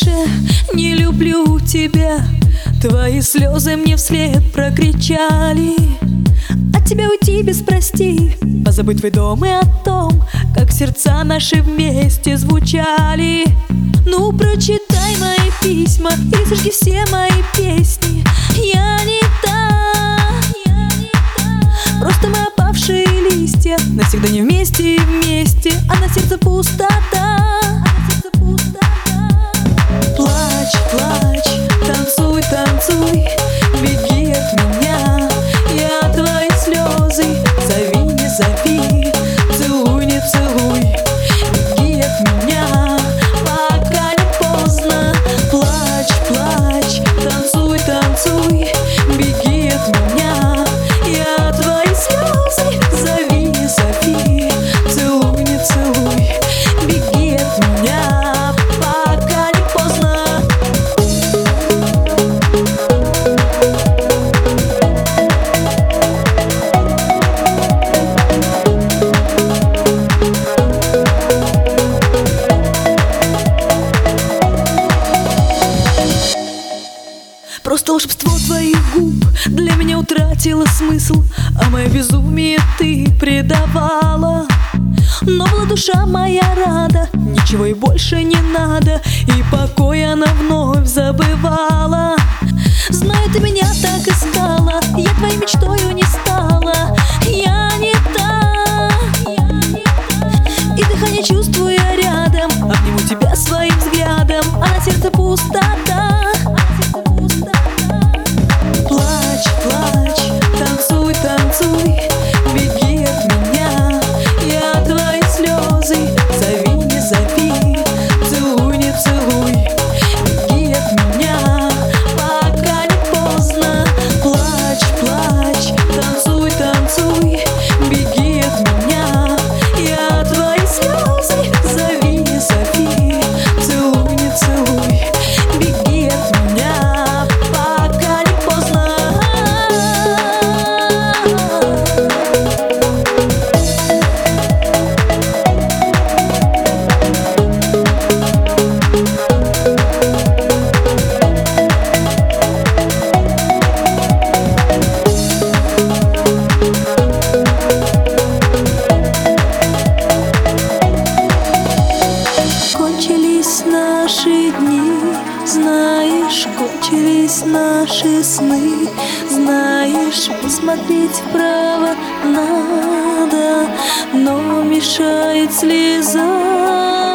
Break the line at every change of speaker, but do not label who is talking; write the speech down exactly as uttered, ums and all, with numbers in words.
больше не люблю тебя. Твои слезы мне вслед прокричали. От тебя уйти без прости, позабыть твой дом и о том, как сердца наши вместе звучали. Ну, прочитай мои письма или сожги все мои песни. Я не та, просто мы опавшие листья, навсегда не вместе и вместе, а на сердце пустота. Плачь, плачь, танцуй, танцуй, беги от меня. Я твои слезы, зови, не зови, целуй, не целуй, беги от меня, пока не поздно. Плачь, плачь, танцуй, танцуй, беги от меня. Я твои слезы, зови, не зови, целуй, не целуй, беги от меня, пока не поздно. Просто волшебство твоих губ для меня утратило смысл, а мое безумие ты предавала. Но была душа моя рада, ничего и больше не надо, и покой она вновь забывала. Знаю, ты меня так искала, я твоей мечтою не стала. Я не та, и дыхание чувствую я рядом, обниму тебя своим взглядом, а на сердце пустота. Плачь, плачь, танцуй, танцуй, беги от меня. Я твои слезы, зови, не зови, целуй, не целуй, беги от меня, пока не поздно. Плачь, плачь, танцуй, танцуй, беги от меня. Я твои слезы, зови, не зови, целуй, не целуй, беги от меня, пока не поздно. Кончились наши дни, знаешь, кончились наши сны. Знаешь, посмотреть вправо надо, но мешает слеза.